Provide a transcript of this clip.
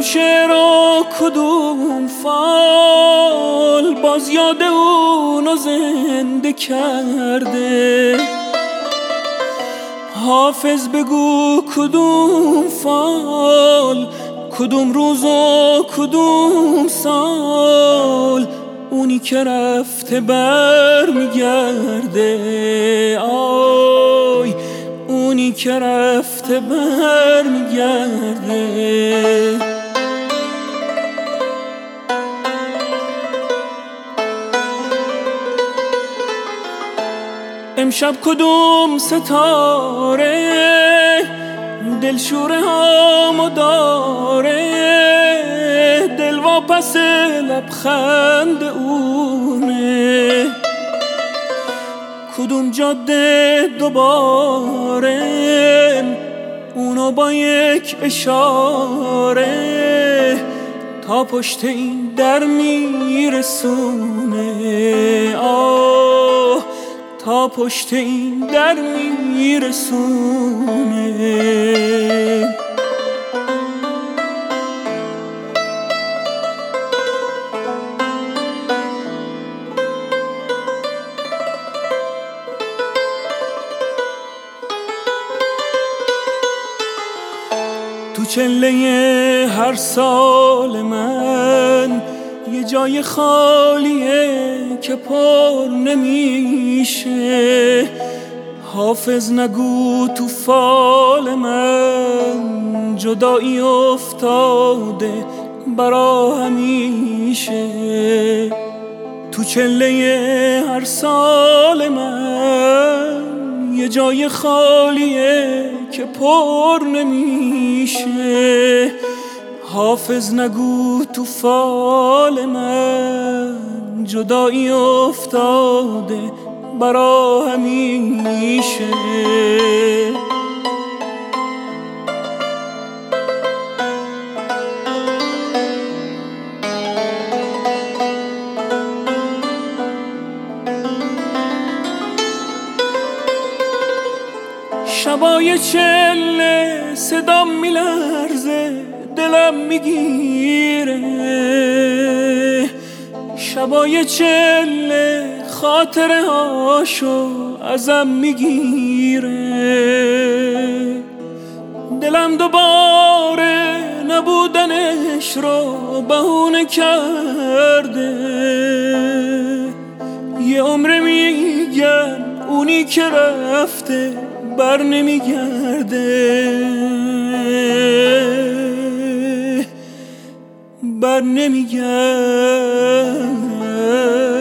شعر و کدوم فال باز یاد اونو زنده کرده. حافظ بگو کدوم فال، کدوم روز و کدوم سال، اونی که رفته بر میگرده. آی اونی که رفته بر میگرده. امشب کدوم ستاره دلشوره هامو داره، دل واپس لبخند اونه. کدوم جاده دوباره اونو با یک اشاره تا پشت این در میرسونه. آه تا پشت این در میرسونه. تو چله هر سال من یه جای خالیه که پر نمیشه. حافظ نگو تو فال من جدایی افتاده برا همیشه. تو چله هر سال من یه جای خالیه که پر نمیشه. حافظ نگو تو فال من جدایی افتاده برا همیشه. شبای چله صدام میلرزه دلم میگیره. شبای چله خاطره هاشو ازم میگیره. دلم دوباره نبودنش رو بهونه کرده. یه عمر میگم اونی که رفته بر نمیگرده. بر نمیگرده.